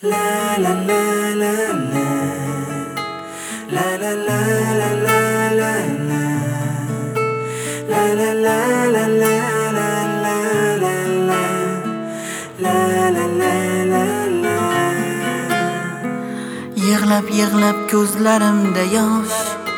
La la la la la la la la la la la la la la la la la Yig'lab ko'zlarimda yosh,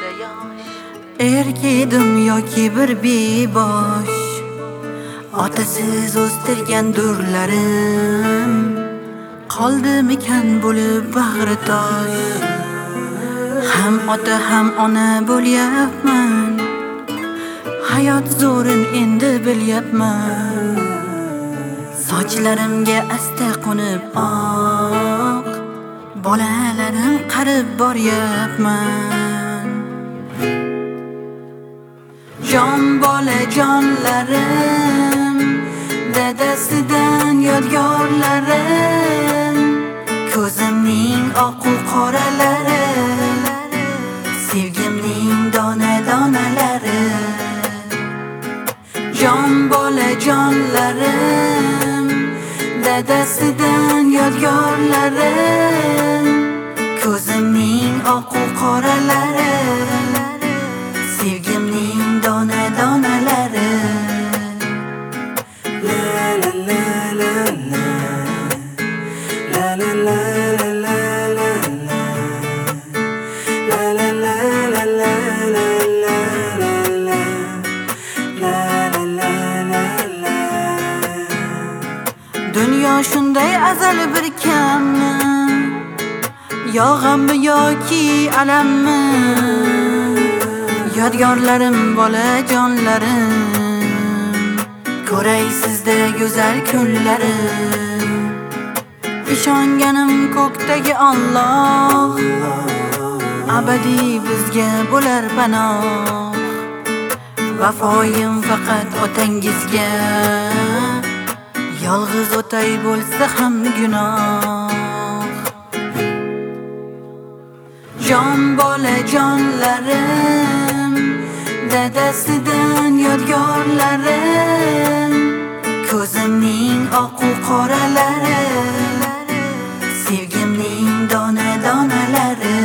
erkidim yoki bir bebosh. Otasiz o'stirgan durlarim qoldimikan bo'lib bag'ri tosh. Ham ota ham ona bo'lyapman, hayot zo'rin endi bilyapman. Sochlarimga asta qo'nib oq, bolalarim qarib boryapman. Jon bola jonlarim, dadasidan yodgorlarim, ko'zimning oqu qoralari, sevgimning dona-donalari. Jon bola jonlarim, dadasidan yodgorlarim, ko'zimning oqu qoralari, sevgimning dona-donalari. La la la la la la la la la la la la la la la la. Dunyo shunday azal bir kammi, yo g'ammi yoki alammi? Yodgorlarim bola jonlarim, ko'ray sizda go'zal kunlarim. Ishonganim ko'kdagi Alloh abadiy bizga bo'lar panoh. Vafoyim faqat otangizga, yolg'iz o'tay bo'lsa ham gunoh. Jon bola jonlarim, dadasidan yodgorlarim, ko'zimning oqu qoralari, sevgimning dona-donalari.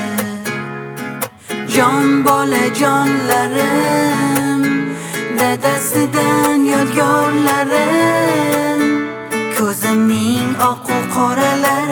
Jon bola jonlarim, dadasidan yodgorlarim, ko'zimning oqu qoralari.